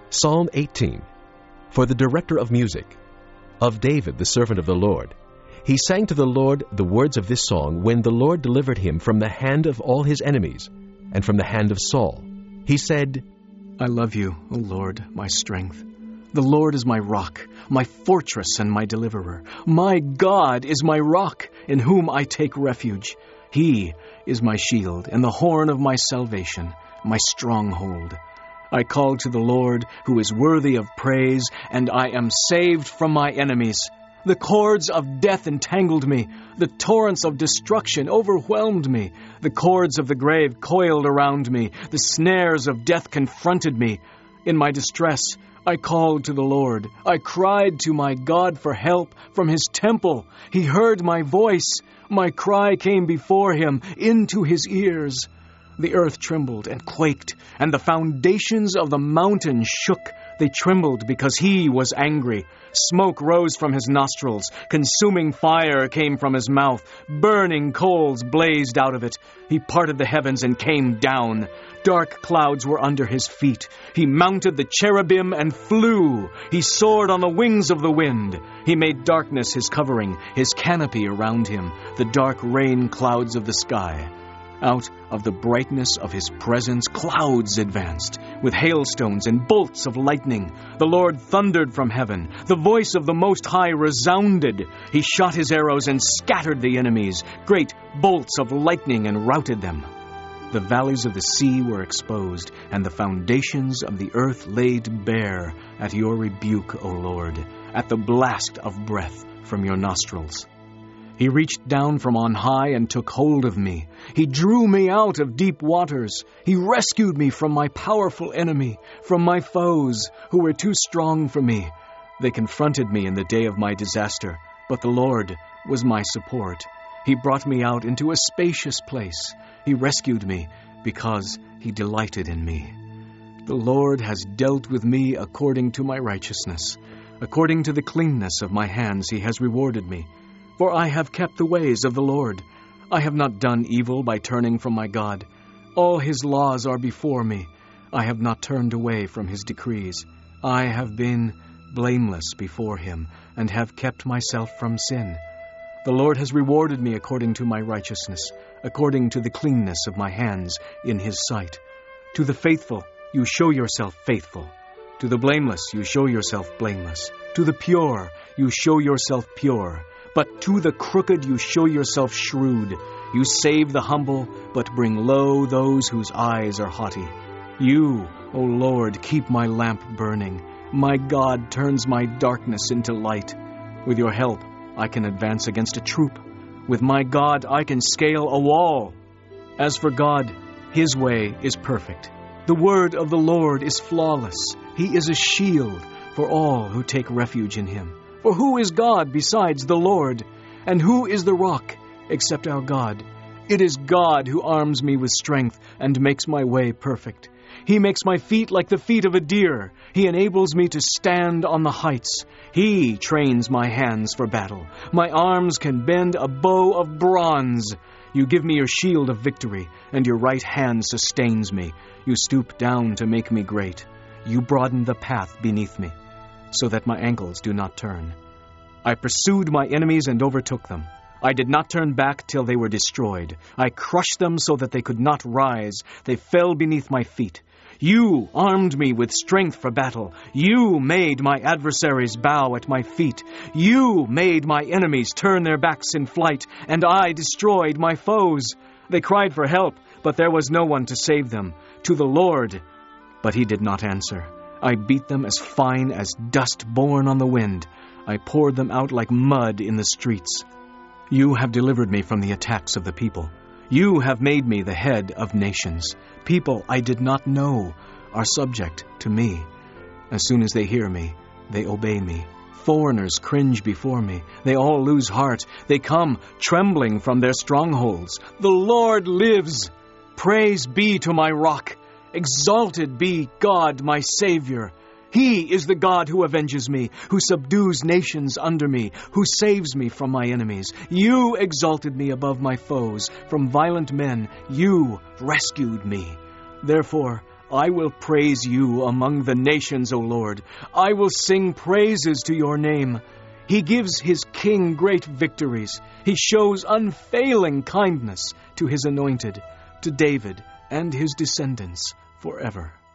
Psalm 18. For the director of music, of David, the servant of the Lord. He sang to the Lord the words of this song when the Lord delivered him from the hand of all his enemies and from the hand of Saul. He said, I love you, O Lord, my strength. The Lord is my rock, my fortress and my deliverer. My God is my rock, in whom I take refuge. He is my shield and the horn of my salvation, my stronghold. I called to the Lord, who is worthy of praise, and I am saved from my enemies. The cords of death entangled me. The torrents of destruction overwhelmed me. The cords of the grave coiled around me. The snares of death confronted me. In my distress, I called to the Lord. I cried to my God for help from his temple. He heard my voice. My cry came before him into his ears. The earth trembled and quaked, and the foundations of the mountain shook. They trembled because he was angry. Smoke rose from his nostrils. Consuming fire came from his mouth. Burning coals blazed out of it. He parted the heavens and came down. Dark clouds were under his feet. He mounted the cherubim and flew. He soared on the wings of the wind. He made darkness his covering, his canopy around him, the dark rain clouds of the sky. Out of the brightness of his presence, clouds advanced, with hailstones and bolts of lightning. The Lord thundered from heaven. The voice of the Most High resounded. He shot his arrows and scattered the enemies. Great bolts of lightning and routed them. The valleys of the sea were exposed, and the foundations of the earth laid bare at your rebuke, O Lord, at the blast of breath from your nostrils. He reached down from on high and took hold of me. He drew me out of deep waters. He rescued me from my powerful enemy, from my foes who were too strong for me. They confronted me in the day of my disaster, but the Lord was my support. He brought me out into a spacious place. He rescued me because he delighted in me. The Lord has dealt with me according to my righteousness. According to the cleanness of my hands he has rewarded me. For I have kept the ways of the Lord. I have not done evil by turning from my God. All his laws are before me. I have not turned away from his decrees. I have been blameless before him, and have kept myself from sin. The Lord has rewarded me according to my righteousness, according to the cleanness of my hands in his sight. To the faithful you show yourself faithful. To the blameless you show yourself blameless. To the pure you show yourself pure. But to the crooked you show yourself shrewd. You save the humble, but bring low those whose eyes are haughty. You, O Lord, keep my lamp burning. My God turns my darkness into light. With your help, I can advance against a troop. With my God, I can scale a wall. As for God, his way is perfect. The word of the Lord is flawless. He is a shield for all who take refuge in him. For who is God besides the Lord? And who is the rock except our God? It is God who arms me with strength and makes my way perfect. He makes my feet like the feet of a deer. He enables me to stand on the heights. He trains my hands for battle. My arms can bend a bow of bronze. You give me your shield of victory, and your right hand sustains me. You stoop down to make me great. You broaden the path beneath me, so that my ankles do not turn. I pursued my enemies and overtook them. I did not turn back till they were destroyed. I crushed them so that they could not rise. They fell beneath my feet. You armed me with strength for battle. You made my adversaries bow at my feet. You made my enemies turn their backs in flight, and I destroyed my foes. They cried for help, but there was no one to save them. To the Lord, but he did not answer. I beat them as fine as dust borne on the wind. I poured them out like mud in the streets. You have delivered me from the attacks of the people. You have made me the head of nations. People I did not know are subject to me. As soon as they hear me, they obey me. Foreigners cringe before me. They all lose heart. They come trembling from their strongholds. The Lord lives. Praise be to my rock. Exalted be God, my Savior. He is the God who avenges me, who subdues nations under me, who saves me from my enemies. You exalted me above my foes. From violent men you rescued me. Therefore I will praise you among the nations, O Lord. I will sing praises to your name. He gives his king great victories. He shows unfailing kindness to his anointed, to David and his descendants forever.